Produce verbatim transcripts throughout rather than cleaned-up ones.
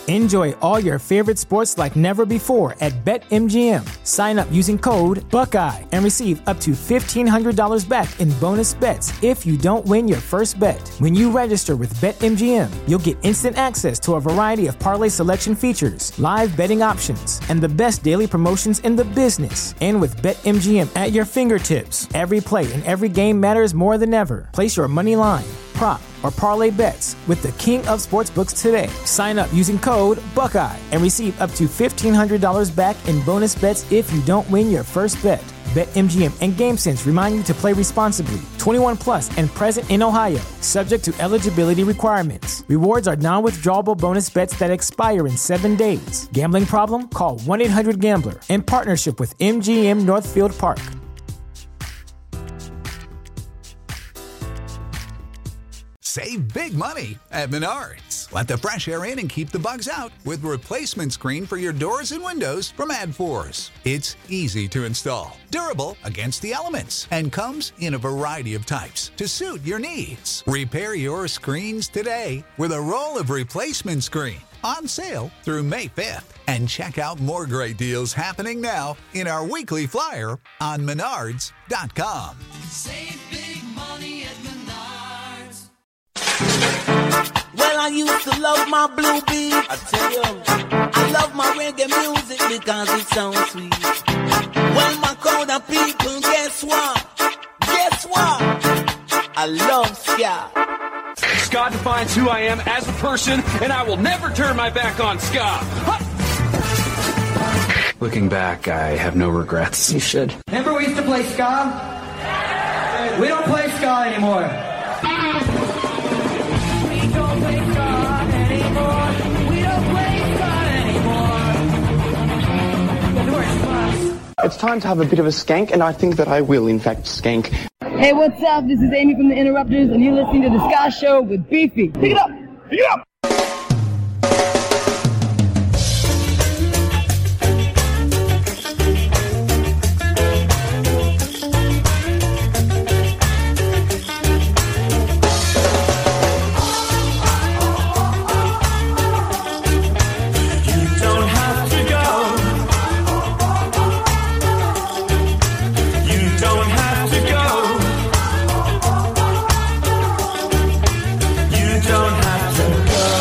Enjoy all your favorite sports like never before at BetMGM. Sign up using code Buckeye and receive up to fifteen hundred dollars back in bonus bets if you don't win your first bet. When you register with BetMGM, you'll get instant access to a variety of parlay selection features, live betting options, and the best daily promotions in the business. And with BetMGM at your fingertips, every play and every game matters more than ever. Place your money line, prop, or parlay bets with the king of sportsbooks today. Sign up using code Buckeye and receive up to fifteen hundred dollars back in bonus bets if you don't win your first bet. BetMGM and GameSense remind you to play responsibly. twenty-one plus and present in Ohio, subject to eligibility requirements. Rewards are non-withdrawable bonus bets that expire in seven days. Gambling problem? Call one eight hundred gambler in partnership with M G M Northfield Park. Save big money at Menards. Let the fresh air in and keep the bugs out with replacement screen for your doors and windows from AdForce. It's easy to install, durable against the elements, and comes in a variety of types to suit your needs. Repair your screens today with a roll of replacement screen on sale through May fifth. And check out more great deals happening now in our weekly flyer on menards dot com. Save big money at Menards. Well, I used to love my blue beat. I tell you, I love my reggae music because it sounds sweet. Well, my crowd of people, guess what? Guess what? I love ska. Ska defines who I am as a person, and I will never turn my back on ska. Looking back, I have no regrets. You should. Remember we used to play ska? We don't play ska anymore. It's time to have a bit of a skank, and I think that I will, in fact, skank. Hey, what's up? This is Amy from The Interrupters, and you're listening to The Ska Show with Beefy. Pick it up! Pick it up! Don't have to go.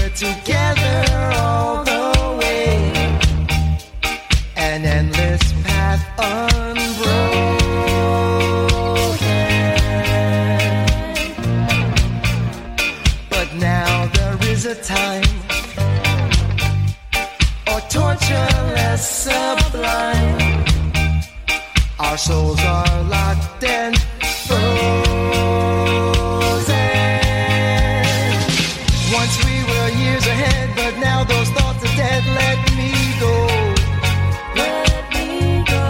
We're together all the way, an endless path unbroken. But now there is a time, or torture less sublime. Our souls are locked and frozen. Once we were years ahead, but now those thoughts are dead. Let me go. Let me go.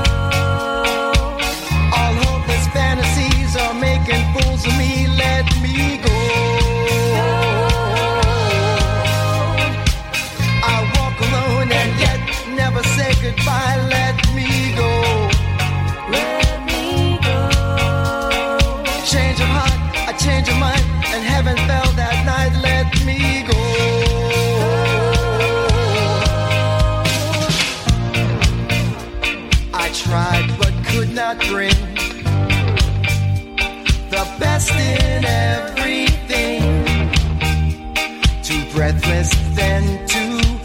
All hopeless fantasies are making fools of me. Let me go. I walk alone and yet never say goodbye. Let me go. Let me go. Change of heart, a change of mind, and heaven fell that night. Let me go. I tried but could not bring the best in everything. Too breathless then to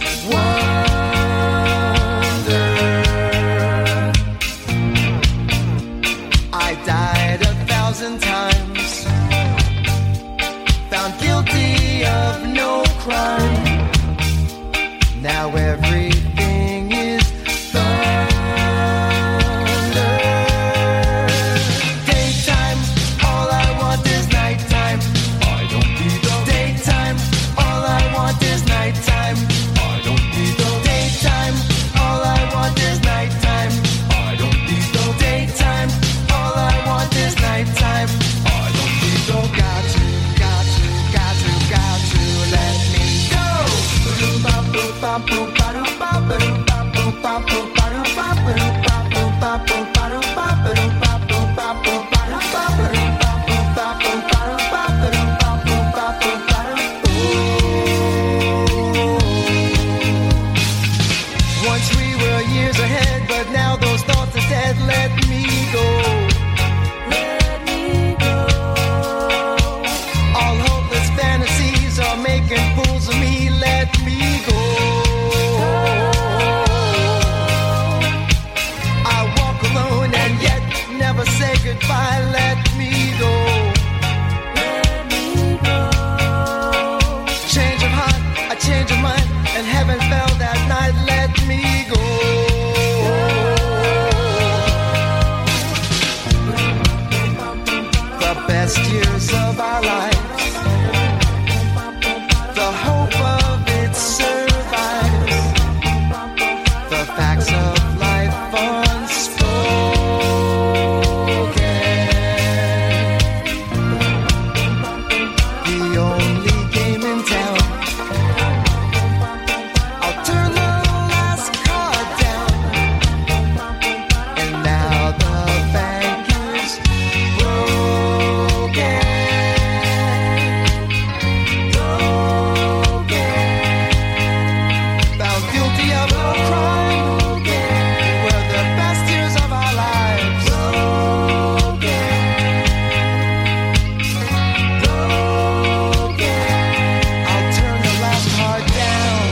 wonder. I died a thousand times, found guilty of no crime. Now everything is thunder. Daytime, all I want is nighttime. I don't need the daytime. All I want is nighttime. I don't need the daytime. All I want is nighttime. I don't need the daytime. All I want is nighttime. I don't need the got to, got to, got to, got to let me go. Once we were years ahead, but now those thoughts are dead. Let me go. Let me go. All hopeless fantasies are making fools of me. Let me go. I walk alone and yet never say goodbye. Let me go. Let me go. Change of heart, a change of mind, and heaven fell that night. Let me go. The best years of our lives, the hope of it survives, the facts of life unspoken. The only game in town, I'll turn the last card down, and now the bank is broken. Broken. Found guilty of no crime. They were the best years of our lives. Broken. Broken. I'll turn the last card down.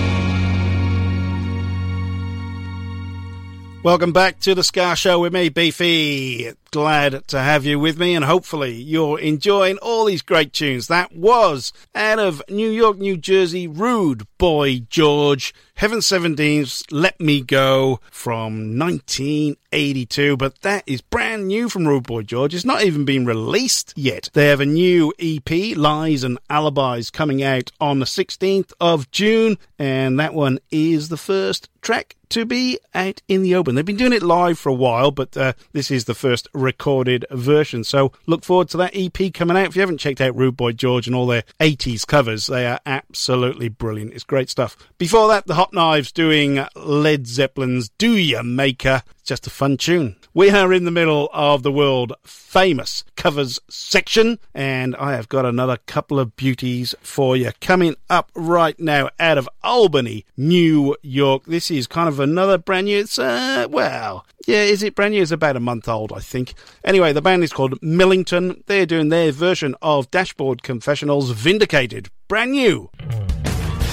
Welcome back to the Ska Show with me, Beefy. Glad to have you with me, and hopefully you're enjoying all these great tunes. That was out of New York, New Jersey, Rude Boy George, Heaven seventeen's Let Me Go from nineteen eighty-two, but that is brand new from Rude Boy George. It's not even been released yet. They have a new E P, Lies and Alibis, coming out on the sixteenth of June, and that one is the first track to be out in the open. They've been doing it live for a while, but uh, this is the first recorded version. So look forward to that E P coming out. If you haven't checked out Rude Boy George and all their eighties covers, they are absolutely brilliant. It's great stuff. Before that, the Hot Knives doing Led Zeppelin's Do Ya Maker. Just a fun tune. We are in the middle of the world famous covers section, and I have got another couple of beauties for you coming up right now out of Albany, New York. This is kind of another brand new, it's, uh, well, yeah, is it brand new? It's about a month old, I think. Anyway, the band is called Millington. They're doing their version of Dashboard Confessional's Vindicated. Brand new.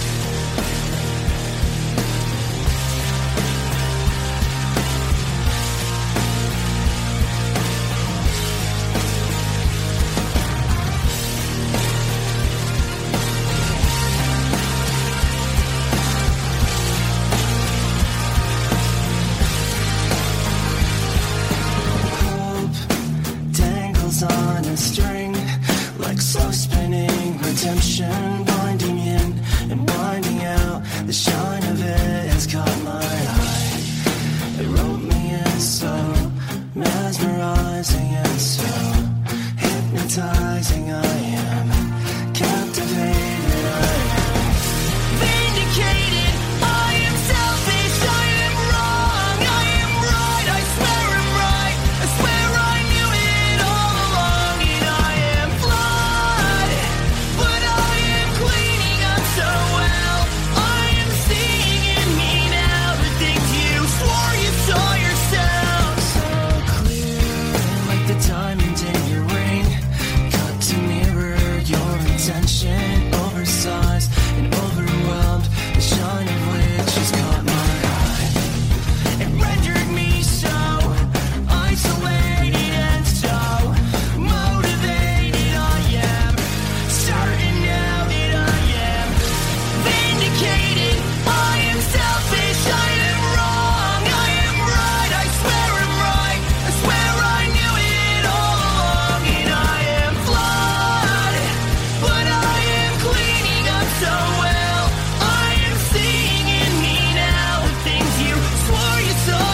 The shine of it has caught my eye. It wrote me in so mesmerizing and so hypnotizing. I am captivated. I am vindicated. I am selfish. I am wrong. I am right. I swear I'm right. I swear I knew it all along. And I am flawed, but I am cleaning up so well. I am seeing in me now the things you swore you saw yourself. So clear, like the diamond in your ring. Cut to mirror your intention. Oversized and overwhelmed, the shine of which has caught my eye. It rendered me so isolated and so motivated. I am certain now that I am vindicated. I am selfish. I am wrong. I am right. I swear I'm right. I swear I knew it all along. And I am flawed, but I am cleaning up so well. I am seeing in me now the things you swore you saw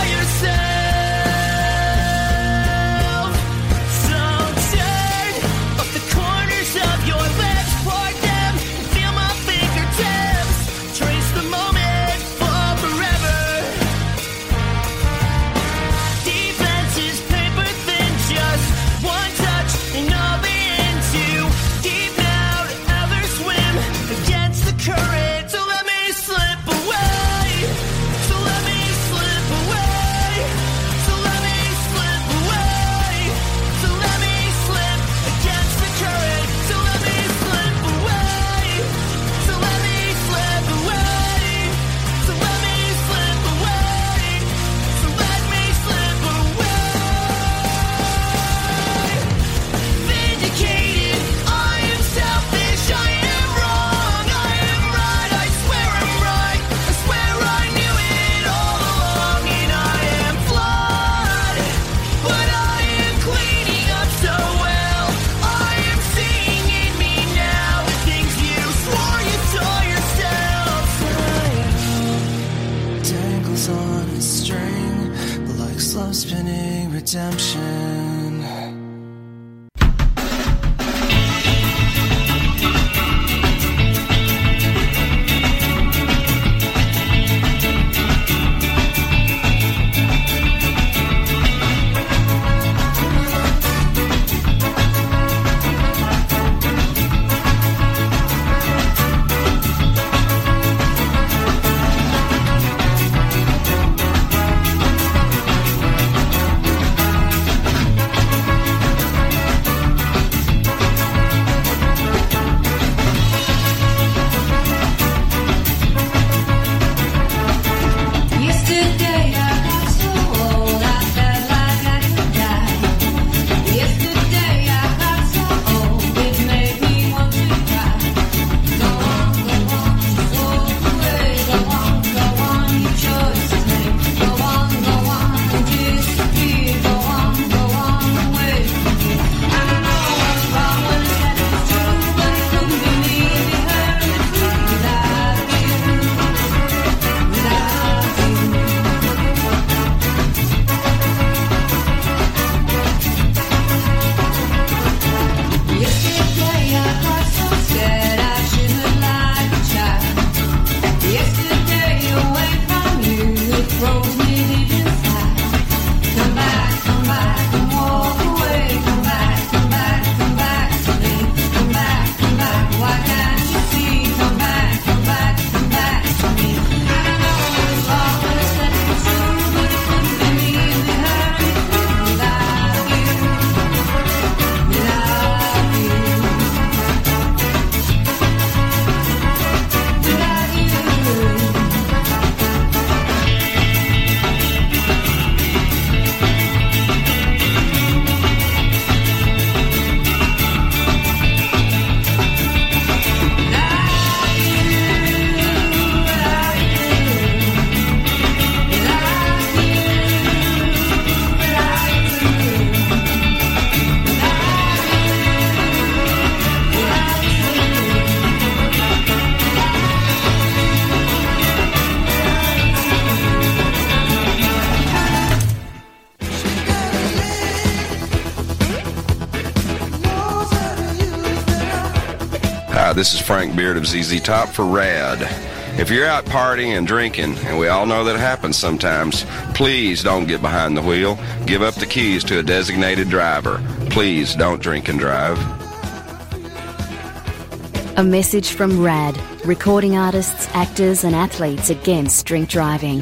yourself. So turn up the corners of your lips, part them, feel my fingertips, trace the moment for forever. Defense is paper thin, just one touch and I'll be in too deep now to ever swim against the current. So let me slip away. So let me slip away. So let me slip away. So let me slip against the current. So let me slip away. So let me slip away. So let me slip away. So let me slip away. Vindicated. I am selfish. I am wrong. I am right. I swear I'm right. I swear I knew it all along. And I am flawed, but I am cleaning up so well. I am seeing in me now the things you swore you saw yourself. Tangles on a string, like slow spinning redemption. this is Frank Beard of Z Z Top for RAD. If you're out partying and drinking, and we all know that it happens sometimes, please don't get behind the wheel. Give up the keys to a designated driver. Please don't drink and drive. A message from RAD, recording artists, actors and athletes against drink driving.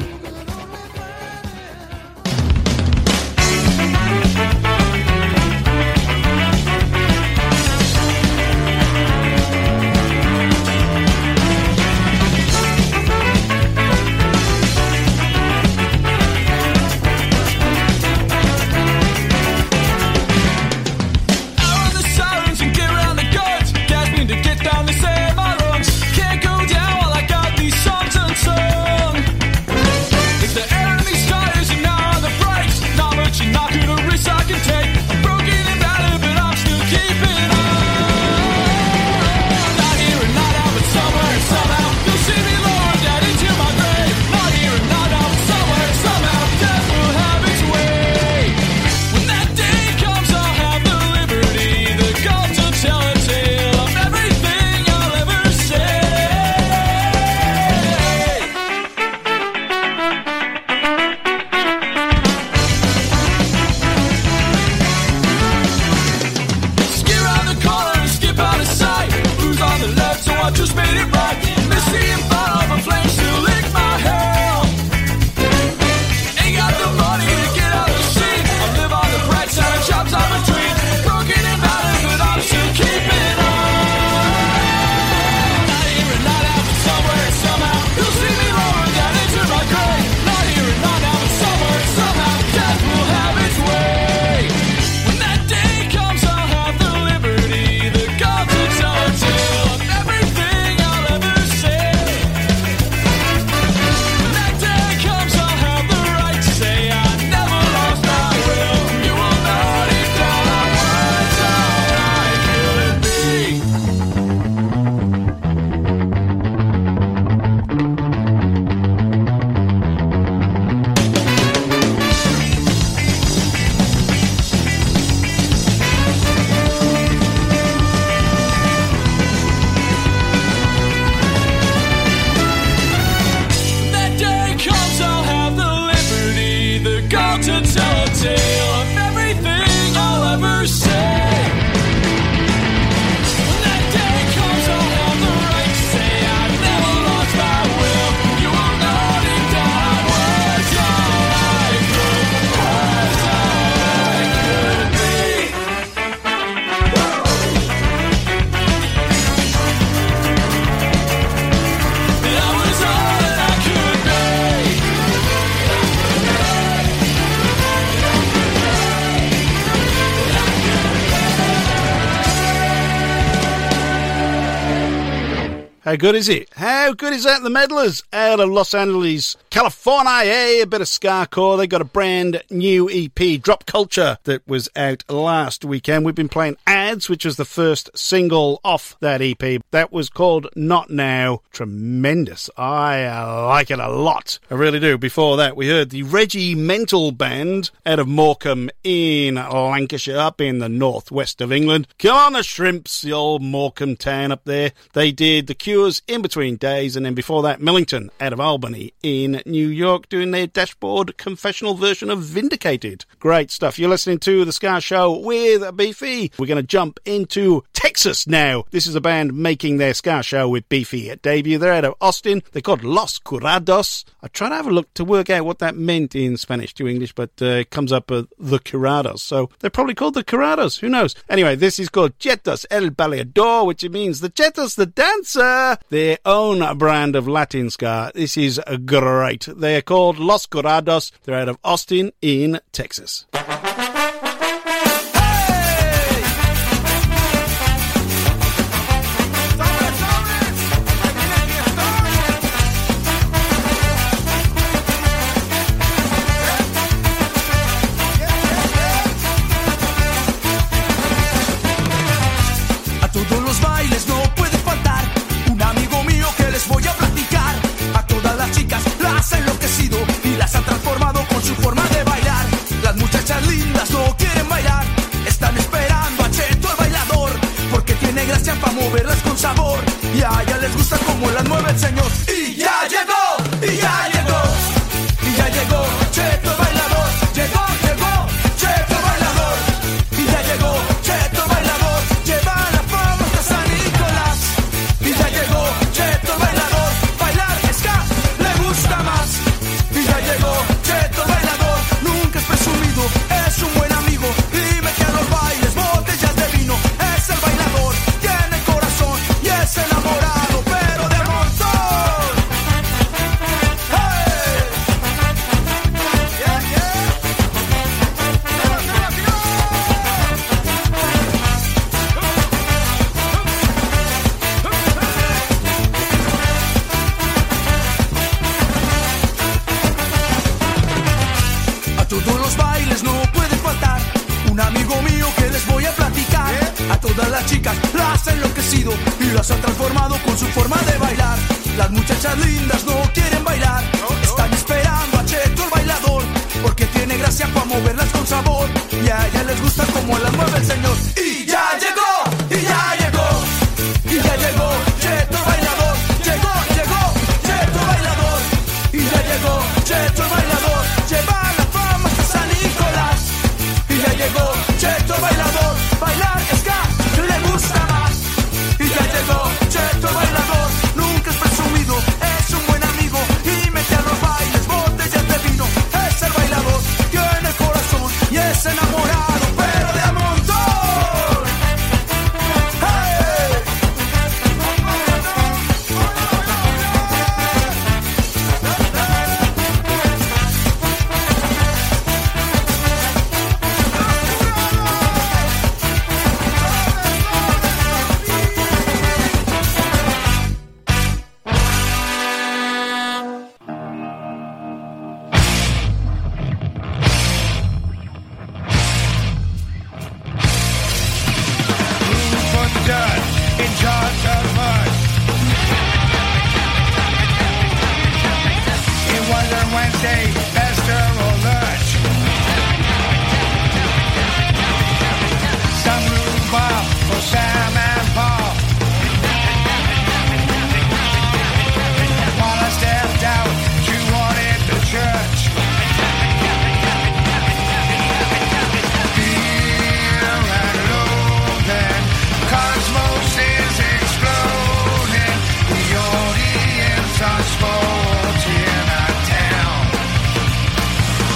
How good is it? How good is that? The Meddlers out of Los Angeles, California. Hey, a bit of Scarcore. They got a brand new E P, Drop Culture, that was out last weekend. We've been playing Ads, which was the first single off that E P. That was called Not Now. Tremendous. I uh, like it a lot. I really do. Before that, we heard the Regimental Band out of Morecambe in Lancashire, up in the northwest of England. Come on, the Shrimps, the old Morecambe town up there. They did The Cure In Between Days, and then before that, Millington out of Albany in New York doing their dashboard confessional version of Vindicated. Great stuff. You're listening to The Ska Show with Beefy. We're going to jump into Texas now. This is a band making their Ska Show with Beefy at debut. They're out of Austin. They're called Los Curados. I tried to have a look to work out what that meant in Spanish to English, but uh, it comes up with The Curados. So they're probably called The Curados. Who knows? Anyway, this is called Chetos El Bailador, which means the Chetos the Dancer. Their own brand of Latin ska. This is great. They're called Los Curados. They're out of Austin in Texas. A todos los bailes no puede faltar un amigo mío que les voy a platicar. A todas las chicas las ha enloquecido y las ha transformado con su forma de bailar. Las muchachas lindas A todas las chicas las ha enloquecido y las ha transformado con su forma de bailar. Las muchachas lindas no quieren bailar, están esperando a Cheto el bailador, porque tiene gracia para moverlas con sabor, y a ellas les gusta como las mueve el señor. Y ya llegó, y ya llegó, y ya llegó Cheto el bailador. Llegó, llegó Cheto el bailador, y ya llegó Cheto el bailador. Lleva la fama hasta San Nicolás, y ya llegó Cheto el bailador. Bailar ska le gusta más, y ya llegó Cheto el bailador. Nunca es presumido, es un buen amigo y mete a los bailes botellas de vino. Es el bailador, tiene corazón y es enamorado, pero de a montón. ¡Hey! In charge of us. It wasn't Wednesday, Esther or lunch. Some rhubarb for Sam and Paul. While I stepped out, she wanted the church. Fear and loathing, cosmos is exploding. The audience are sporting our town.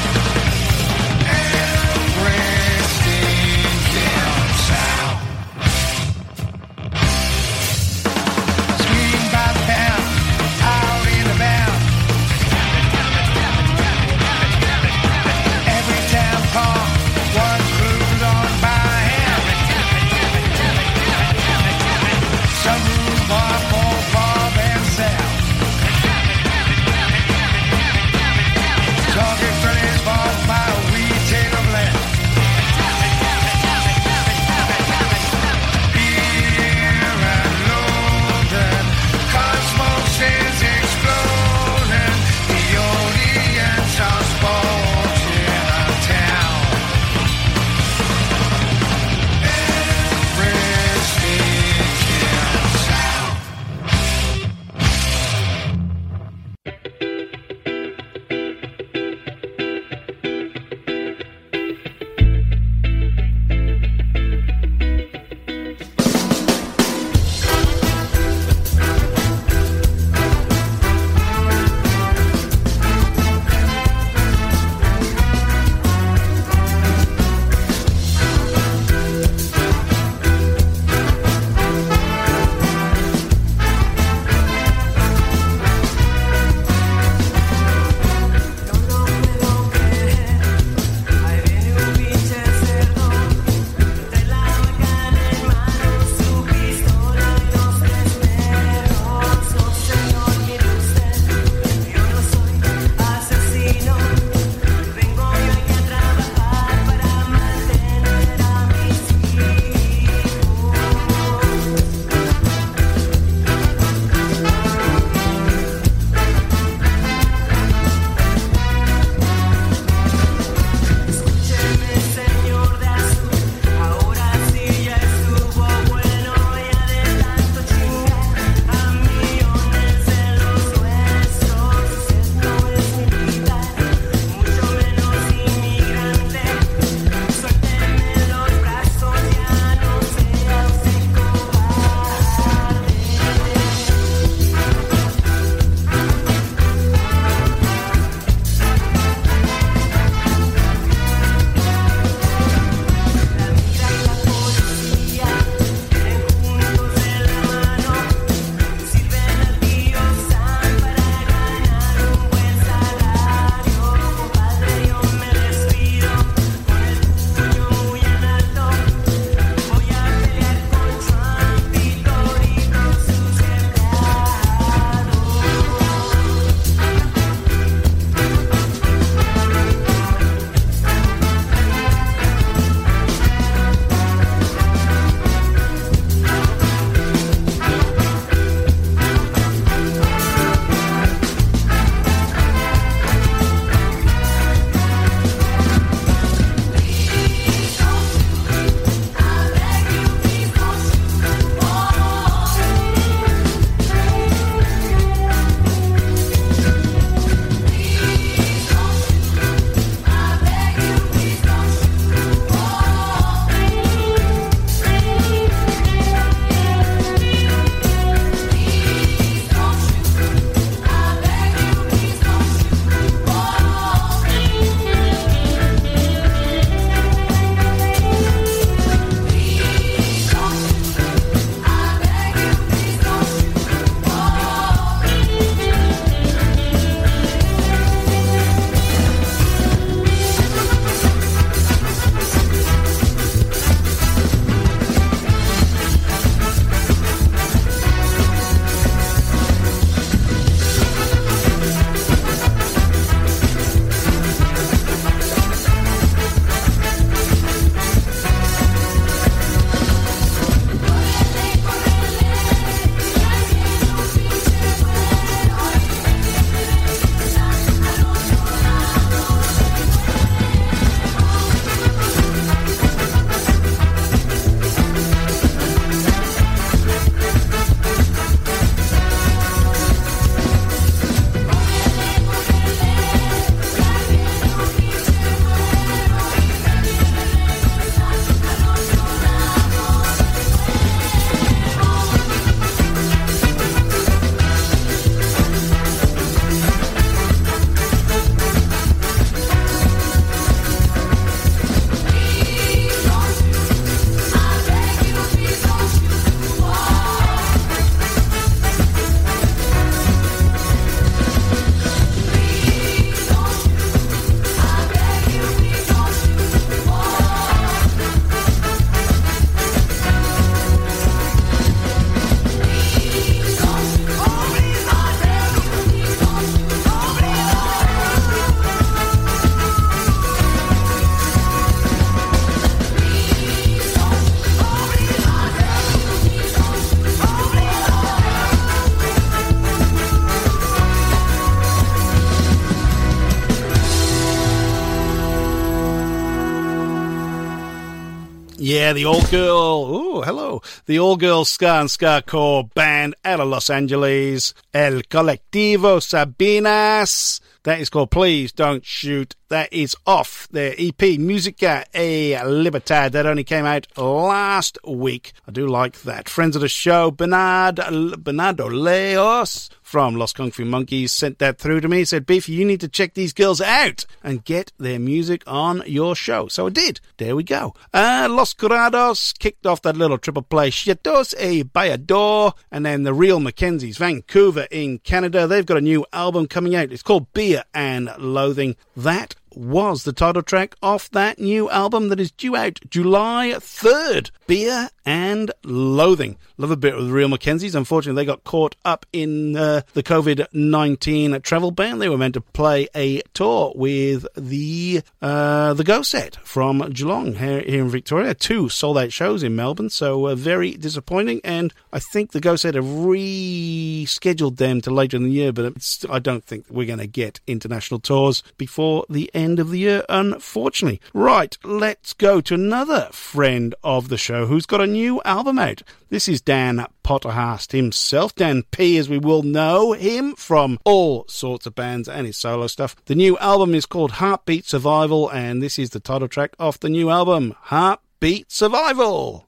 Yeah, the all-girl, oh, hello, the all-girl ska and ska core band out of Los Angeles, El Colectivo Sabinas. That is called Please Don't Shoot. That is off their E P, Musica e Libertad. That only came out last week. I do like that. Friends of the show, Bernard, Bernardo Leos from Los Kung Fu Monkeys sent that through to me. He said, Beefy, you need to check these girls out and get their music on your show. So I did. There we go. Uh, Los Curados kicked off that little triple play, Chiatos e Bayador, and then the Real Mackenzies, Vancouver in Canada. They've got a new album coming out. It's called Beer and Loathing. That was the title track off that new album that is due out July third. Beer and Loathing. Love a bit of the Real Mackenzies. Unfortunately, they got caught up in uh, the covid nineteen travel ban. They were meant to play a tour with the uh, the Go Set from Geelong here, here in Victoria. Two sold-out shows in Melbourne, so uh, very disappointing. And I think the Go Set have rescheduled them to later in the year, but it's, I don't think we're going to get international tours before the end of the year, unfortunately. Right, let's go to another friend of the show who's got a new album out. This is Dan Potterhast himself, Dan P, as we will know him from all sorts of bands and his solo stuff. The new album is called Heartbeat Survival, and this is the title track off the new album, Heartbeat Survival.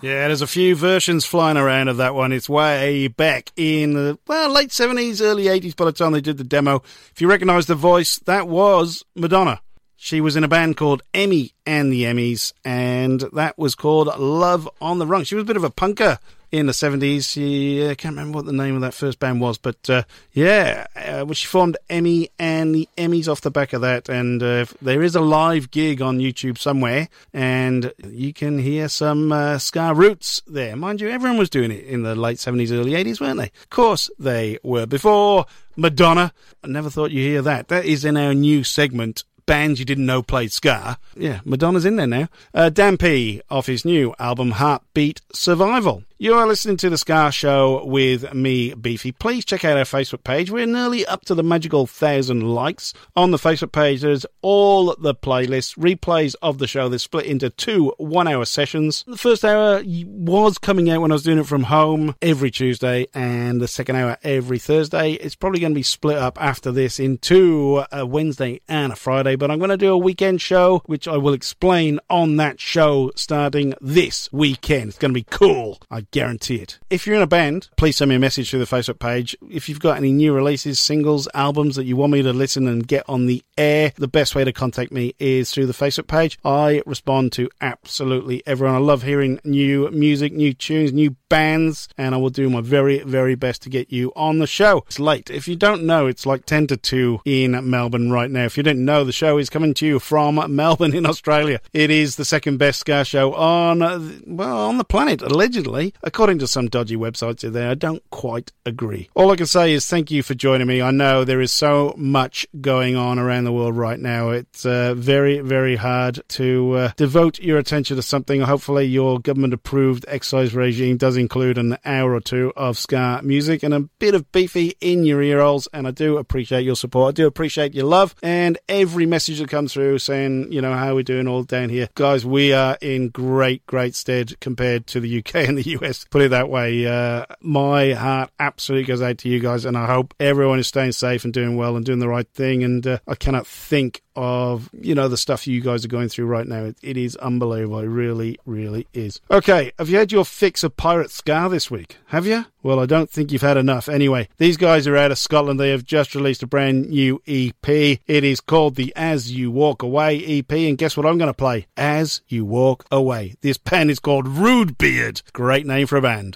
Yeah, there's a few versions flying around of that one. It's way back in the, well, late seventies, early eighties by the time they did the demo. If you recognise the voice, that was Madonna. She was in a band called Emmy and the Emmys, and that was called Love on the Run. She was a bit of a punker in the seventies. She, I uh, can't remember what the name of that first band was, but uh, yeah, uh, well, she formed Emmy and the Emmys off the back of that, and uh, there is a live gig on YouTube somewhere, and you can hear some uh, ska roots there. Mind you, everyone was doing it in the late seventies, early eighties, weren't they? Of course they were. Before Madonna, I never thought you'd hear that. That is in our new segment, Bands You Didn't Know Played Ska. Yeah, Madonna's in there now. Uh, Dan P off his new album Heartbeat Survival. You are listening to The Ska Show with me, Beefy. Please check out our Facebook page. We're nearly up to the magical thousand likes on the Facebook page. There's all the playlists, replays of the show. They're split into two one-hour sessions. The first hour was coming out when I was doing it from home every Tuesday, and the second hour every Thursday. It's probably going to be split up after this into a Wednesday and a Friday, but I'm going to do a weekend show, which I will explain on that show starting this weekend. It's going to be cool. I guarantee it. If you're in a band, please send me a message through the Facebook page. If you've got any new releases, singles, albums that you want me to listen and get on the air, the best way to contact me is through the Facebook page. I respond to absolutely everyone. I love hearing new music, new tunes, new bands, and I will do my very, very best to get you on the show. It's late. If you don't know, it's like ten to two in Melbourne right now. If you didn't know, the show is coming to you from Melbourne in Australia. It is the second best ska show on, well, on the planet, allegedly. According to some dodgy websites out there, I don't quite agree. All I can say is thank you for joining me. I know there is so much going on around the world right now. It's uh, very, very hard to uh, devote your attention to something. Hopefully your government-approved excise regime does include an hour or two of ska music and a bit of Beefy in your ear holes, and I do appreciate your support. I do appreciate your love and every message that comes through saying, you know, how we're doing all down here. Guys, we are in great, great stead compared to the U K and the U S. Put it that way. Uh, my heart absolutely goes out to you guys, and I hope everyone is staying safe and doing well and doing the right thing, and uh, I cannot think of, you know, the stuff you guys are going through right now. It, it is unbelievable. It really, really is. Okay, have you had your fix of pirate ska this week? Have you? Well, I don't think you've had enough. Anyway, these guys are out of Scotland. They have just released a brand new E P. It is called the As You Walk Away E P, and guess what I'm going to play? As You Walk Away. This band is called Rude Beard. Great name for a band.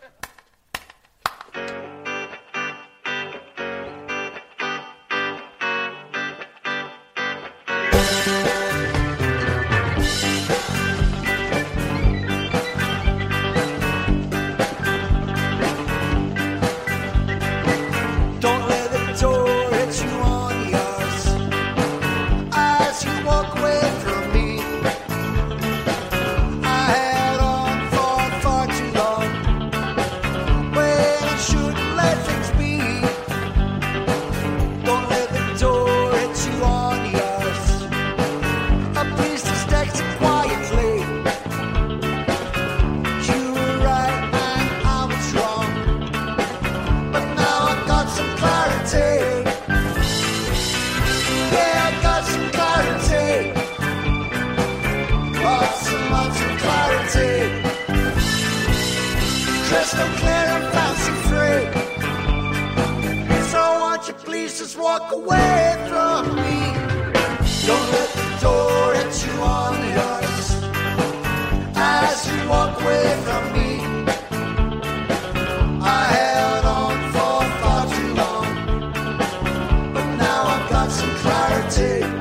Walk away from me. Don't let the door hit you on the arse as you walk away from me. I held on for far too long, but now I've got some clarity.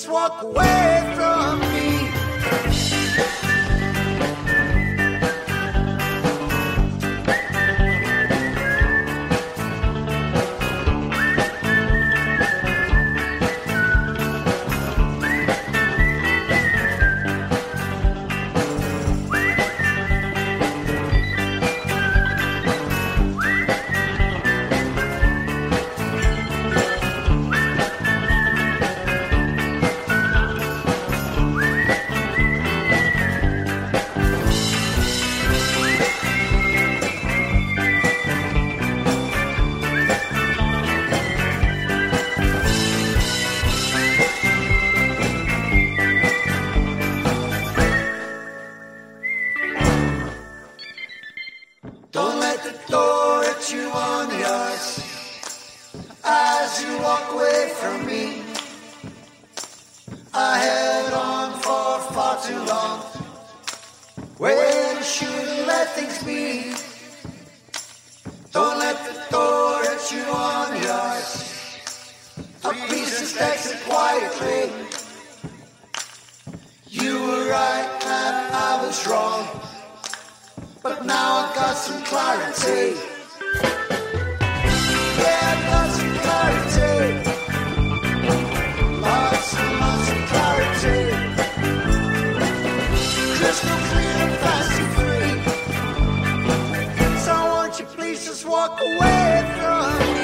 just walk away from me. Don't let the door hit you on the eyes as you walk away from me. I held on for far too long, when I shouldn't let things be. Don't let the door hit you on the eyes. A piece of exit quietly. You were right and I was wrong, but now I've got some clarity. Yeah, I've got some clarity. Lots and lots of clarity. Crystal clear and fancy free. So won't you please just walk away from me?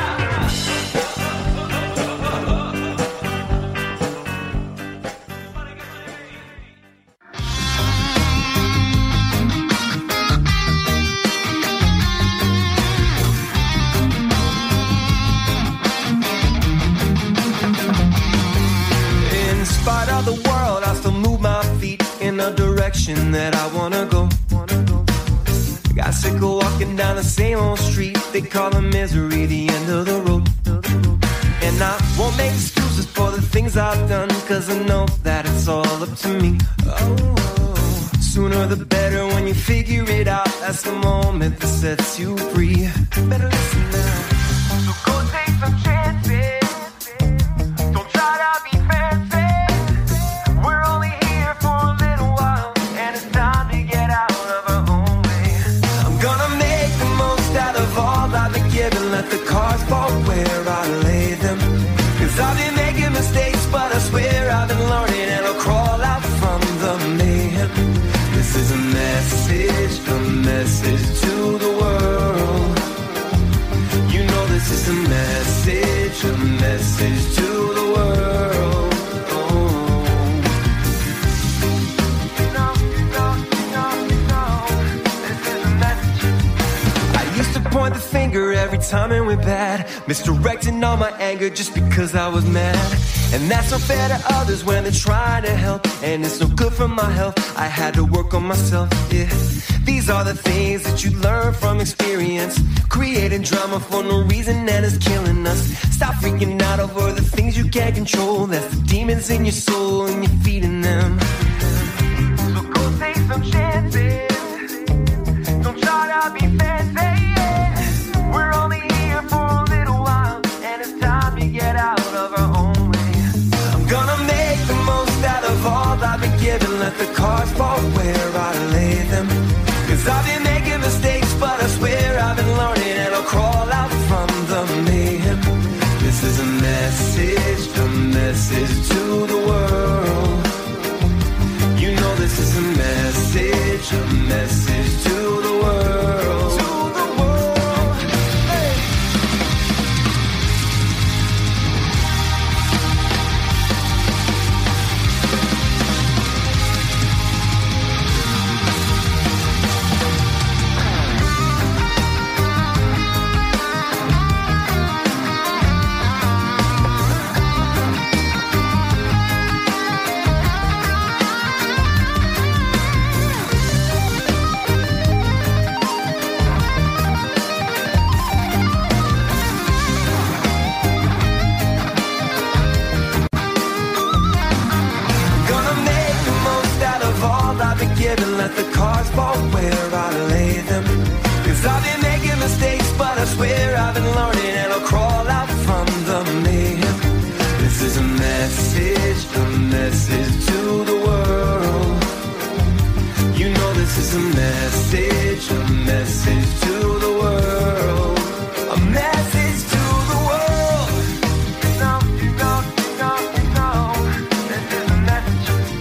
In spite of the world, I still move my feet in a direction that I wanna go. Got sick of walking down the same old street. They call the misery the end of the road. And I won't make excuses for the things I've done, cause I know that it's all up to me. Oh, sooner the better when you figure it out. That's the moment that sets you free. Better listen now. So go take some chances. Don't try to be fancy. We're only here for a little while, and it's time to get out of our own way. I'm gonna make the most out of all I've been given. Let the cards fall where I lay them. Cause I've been making mistakes, but I swear I've been learning, and I'll crawl out from the mayhem. This is a message, a message to the world. You know this is a message, a message to the world. Oh. No, no, no, no. This is a message. I used to point the finger every time it went bad, misdirecting all my anger just because I was mad. And that's not fair to others when they're trying to help, and it's no good for my health. I had to work on myself, yeah. These are the things that you learn from experience. Creating drama for no reason and it's killing us. Stop freaking out over the things you can't control. That's the demons in your soul and you're feeding them. So go take some chances. Don't try to be fancy. We're only here for a little while, and it's time to get out of our own way. I'm gonna make the most out of all I've been given. Let the cards fall where I lay them. Cause I've been making mistakes, but I swear I've been learning, and I'll crawl out from the mayhem. This is a message, a message to the world. You know this is a message, a message to the world. To the world. Hey. Let the cards fall where I lay them. Cause I've been making mistakes, but I swear I've been learning, and I'll crawl out from the mayhem. This is a message, This is a message, a message to the world. A message to the world. No, no, no, no. This is a message.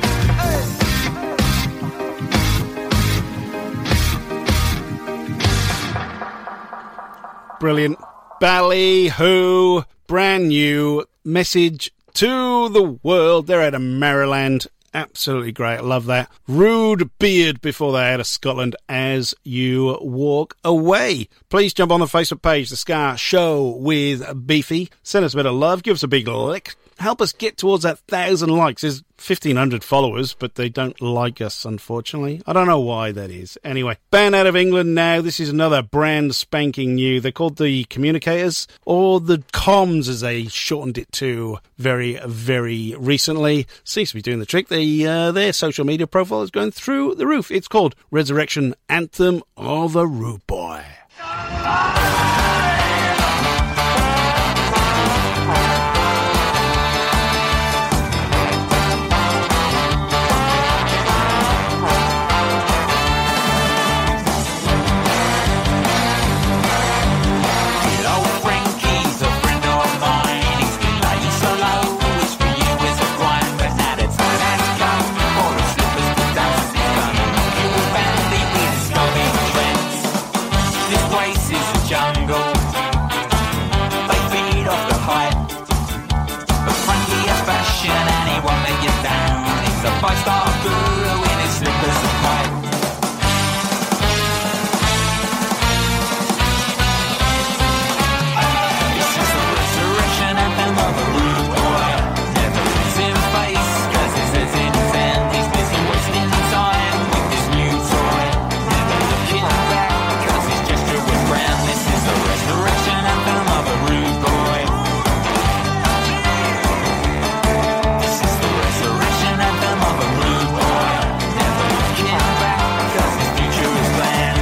Hey. Brilliant. Ballyhoo, brand new message to the world. They're out of Maryland. Absolutely great. I love that. Rude Beard before they out of Scotland, As You Walk Away. Please jump on the Facebook page, The Ska Show with Beefy. Send us a bit of love. Give us a big lick. Help us get towards that thousand likes. There's fifteen hundred followers, but they don't like us, unfortunately. I don't know why that is. Anyway, band out of England now. This is another brand spanking new. They're called the Communicators, or the Comms, as they shortened it to very, very recently. Seems to be doing the trick. They, uh, their social media profile is going through the roof. It's called Resurrection Anthem of a Rude Boy. Five-star guru in his slippers of white. This is the resurrection anthem of a rude boy. Never lose him face, cause he says in his end he's busy wasting time with this new toy. Never looking back, cause his gesture was grand. This is the resurrection anthem of a rude boy. This is the resurrection anthem of a rude boy. Never looking back, cause his future is planned.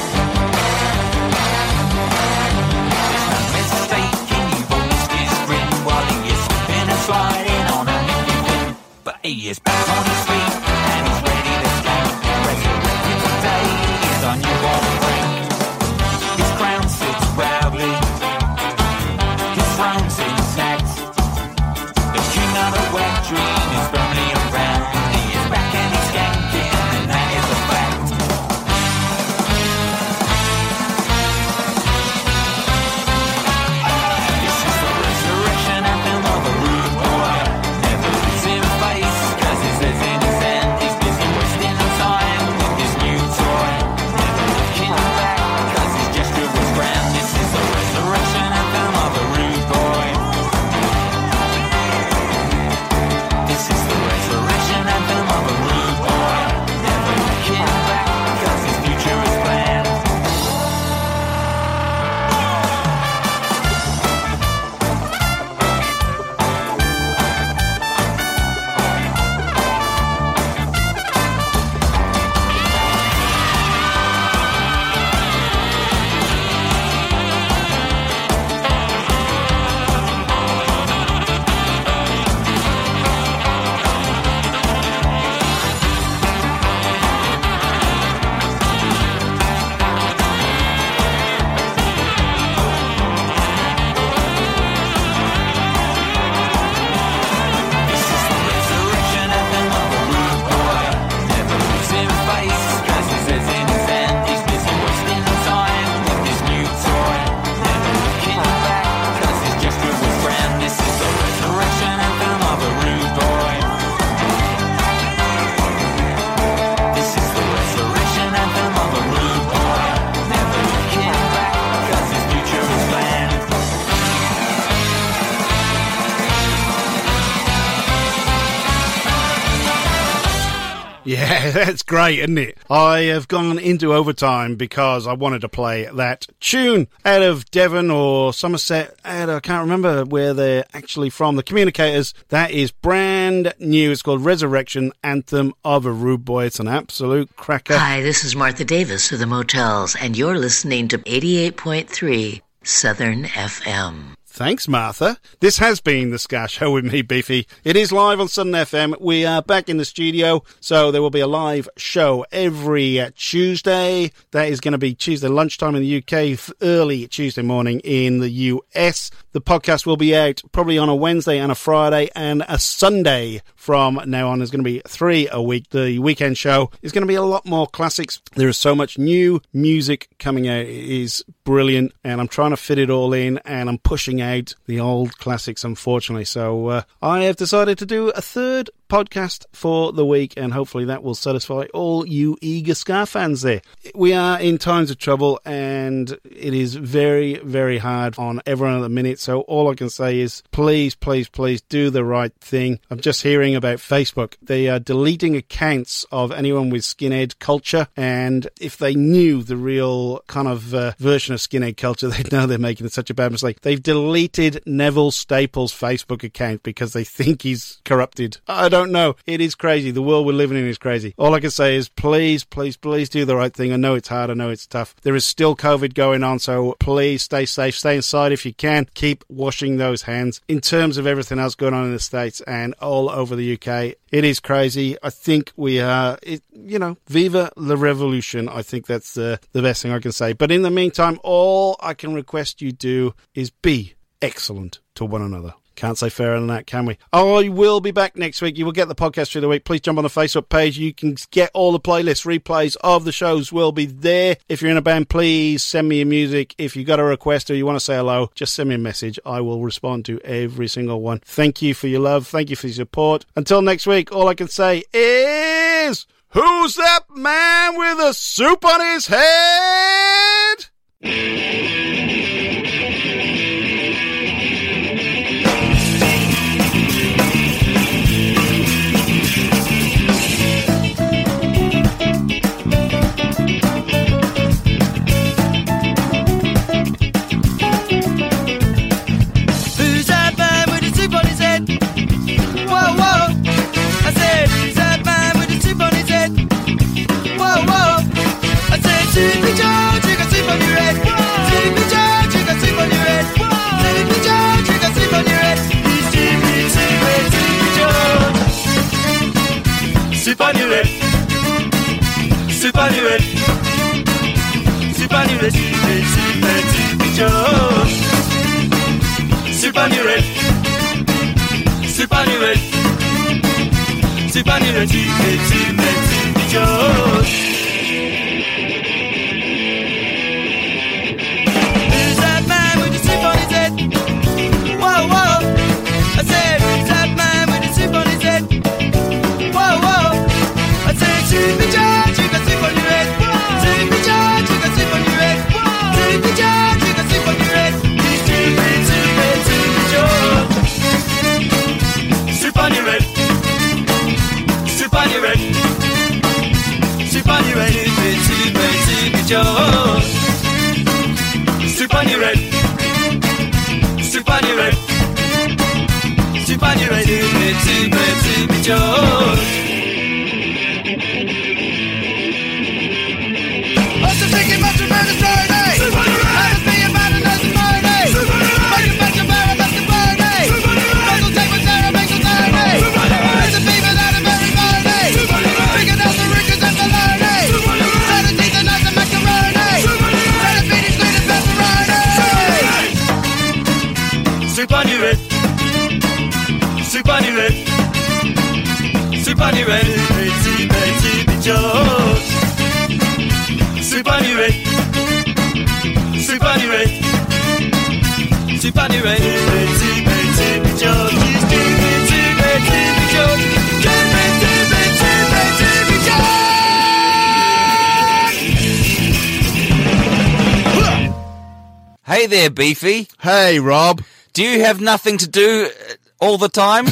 There's no mistaking, you've always his grin while he is slipping and sliding on a nippy win. But he is back on his feet and he's ready to scout. Resurrected today, he's our newborn friend. His crown sits proudly, his throne's intact. The king of the wet dream is firmly around. He is back and he's skanking, and that is a fact. This is the resurrection anthem of a rude boy. Never losing face, cause he says in his end he's busy wasting time with his new toy. Never looking back, cause his gesture was grand. This is the resurrection anthem of a rude boy. This is the resurrection anthem of a rude boy. Never looking back, cause his future is planned. This is the resurrection anthem of a rude boy. Never losing face, cause he says in his end he's busy wasting time with his new toy. Never looking back, cause his gesture was grand. This is the resurrection anthem of a rude boy. This is the resurrection anthem of a rude boy. Never looking back, cause his future is planned. Yeah, that's great, isn't it? I have gone into overtime because I wanted to play that tune out of Devon or Somerset. Out of, I can't remember where they're actually from. The Communicators. That is brand new. It's called Resurrection Anthem of a Rude Boy. It's an absolute cracker. Hi, this is Martha Davis of the Motels, and you're listening to eighty-eight point three Southern F M. Thanks, Martha. This has been The Ska Show with me, Beefy. It is live on Southern F M. We are back in the studio, so there will be a live show every uh, Tuesday. That is going to be Tuesday lunchtime in the U K, early Tuesday morning in the U S. The podcast will be out probably on a Wednesday and a Friday and a Sunday from now on. There's going to be three a week. The weekend show is going to be a lot more classics. There is so much new music coming out. It is brilliant, and I'm trying to fit it all in, and I'm pushing out the old classics, unfortunately. So uh, I have decided to do a third podcast for the week, and hopefully that will satisfy all you eager ska fans there. We are in times of trouble, and it is very, very hard on everyone at the minute, so all I can say is please, please, please do the right thing. I'm just hearing about Facebook. They are deleting accounts of anyone with skinhead culture, and if they knew the real kind of uh, version of skinhead culture, they'd know they're making such a bad mistake. They've deleted Neville Staples' Facebook account because they think he's corrupted. I don't know. It is crazy. The world we're living in is crazy. All I can say is please, please, please do the right thing. I know it's hard. I know it's tough. There is still COVID going on, so please stay safe. Stay inside if you can. Keep washing those hands. In terms of everything else going on in the States and all over the U K, it is crazy. I think we are, it, you know, viva la revolution. I think that's the, the best thing I can say. But in the meantime, all I can request you do is be excellent to one another. Can't say fairer than that, can we? I will be back next week. You will get the podcast through the week. Please jump on the Facebook page. You can get all the playlists, replays of the shows will be there. If you're in a band, please send me your music. If you got a request or you want to say hello, just send me a message. I will respond to every single one. Thank you for your love. Thank you for your support. Until next week, all I can say is, who's that man with a soup on his head? Sleepy Joe, you got sleep on your head. Sleepy Joe, you got sleep on your head. Sleepy Joe, you got sleep on your head. Sleepy, sleepy, Sleepy Joe. Sleep on your head. Sleep on your head. Sleep on your head. Sleepy, sleepy, Sleepy Joe. Sleep on your head. Sleep on your head. Sleep on your head. Sleepy, sleepy, Sleepy Joe. Whoa, whoa, I said, who's that man with a chip on his head? Whoa, whoa, I said, Sleepy Joe, you got sleep on your head. Sleepy Joe, you got sleep on your head. Sleepy Joe, you got sleep on your head. He's sleepy, sleepy, Sleepy Joe. Sleep on your head. Sleep on your head. Sleep on your head, sleepy, sleepy, Sleepy Joe. Sleep on your head. Sleep on your head. Sleep on your head. Sleepy, sleepy, Sleepy Joe. What's the thinking about your murder story? Sleep on your head. I was thinking about another Friday. Sleep on your head. Fucking bunch of fire about the Friday. Sleep on your head. Michael take with Sarah, make a Saturday. Sleep on your head. There's a fever that is very Friday. Sleep on your head. Figured out the rickers and the Lardy. Sleep on your head. Saturday teeth and nuts and macaroni. Sleep on your head. Saturday feeding sweet and pepperoni. Sleep on your head. Sleep on your head. Sleep on your head. Sleepy, Sleepy Joe. Sleep on your head. Sleep on your head. Sleep on your head. Sleepy, Sleepy Joe. Sleepy, Sleepy, Sleepy Joe. Sleepy, Sleepy, Sleepy, Sleepy Joe. Hey there, Beefy. Hey, Rob. Do you have nothing to do all the time?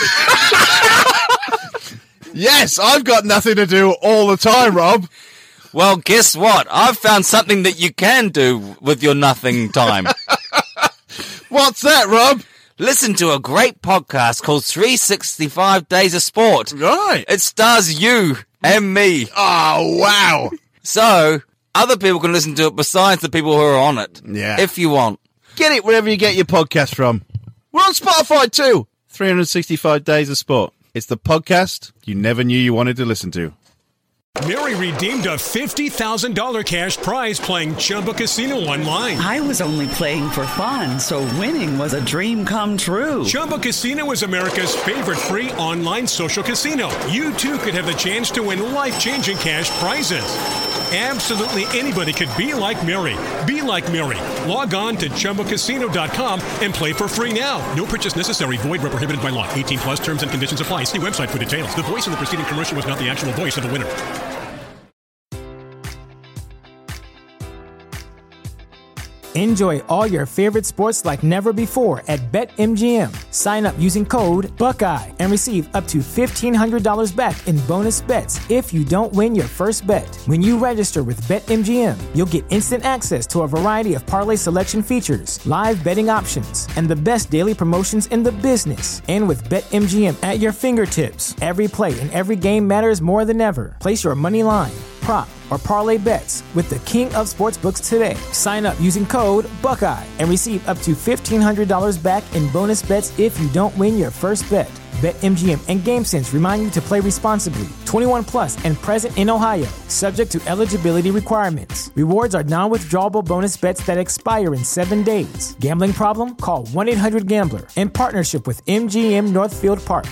Yes, I've got nothing to do all the time, Rob. Well, guess what? I've found something that you can do with your nothing time. What's that, Rob? Listen to a great podcast called three sixty-five Days of Sport. Right. It stars you and me. Oh, wow. So, other people can listen to it besides the people who are on it. Yeah. If you want. Get it wherever you get your podcast from. We're on Spotify too. three hundred sixty-five Days of Sport. It's the podcast you never knew you wanted to listen to. Mary redeemed a fifty thousand dollars cash prize playing Chumba Casino online. I was only playing for fun, so winning was a dream come true. Chumba Casino is America's favorite free online social casino. You too could have the chance to win life-changing cash prizes. Absolutely anybody could be like Mary. Be like Mary. Log on to Chumba Casino dot com and play for free now. No purchase necessary. Void where prohibited by law. eighteen plus terms and conditions apply. See website for details. The voice of the preceding commercial was not the actual voice of the winner. Enjoy all your favorite sports like never before at BetMGM. Sign up using code Buckeye and receive up to fifteen hundred dollars back in bonus bets if you don't win your first bet. When you register with BetMGM, you'll get instant access to a variety of parlay selection features, live betting options, and the best daily promotions in the business. And with BetMGM at your fingertips, every play and every game matters more than ever. Place your money line, prop, or parlay bets with the king of sportsbooks today. Sign up using code Buckeye and receive up to fifteen hundred dollars back in bonus bets if you don't win your first bet. BetMGM and GameSense remind you to play responsibly. twenty-one plus and present in Ohio, subject to eligibility requirements. Rewards are non-withdrawable bonus bets that expire in seven days. Gambling problem? Call one eight hundred gambler in partnership with M G M Northfield Park.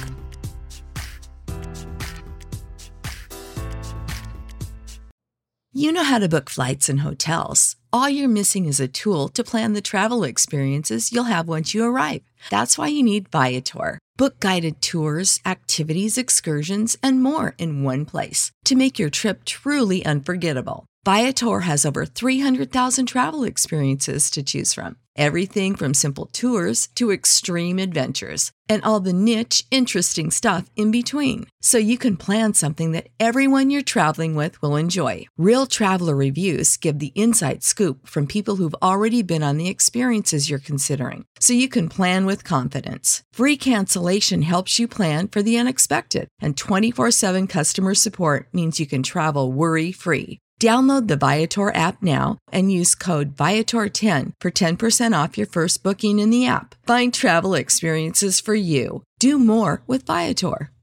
You know how to book flights and hotels. All you're missing is a tool to plan the travel experiences you'll have once you arrive. That's why you need Viator. Book guided tours, activities, excursions, and more in one place to make your trip truly unforgettable. Viator has over three hundred thousand travel experiences to choose from. Everything from simple tours to extreme adventures and all the niche, interesting stuff in between. So you can plan something that everyone you're traveling with will enjoy. Real traveler reviews give the inside scoop from people who've already been on the experiences you're considering. So you can plan with confidence. Free cancellation helps you plan for the unexpected. And twenty-four seven customer support means you can travel worry-free. Download the Viator app now and use code Viator ten for ten percent off your first booking in the app. Find travel experiences for you. Do more with Viator.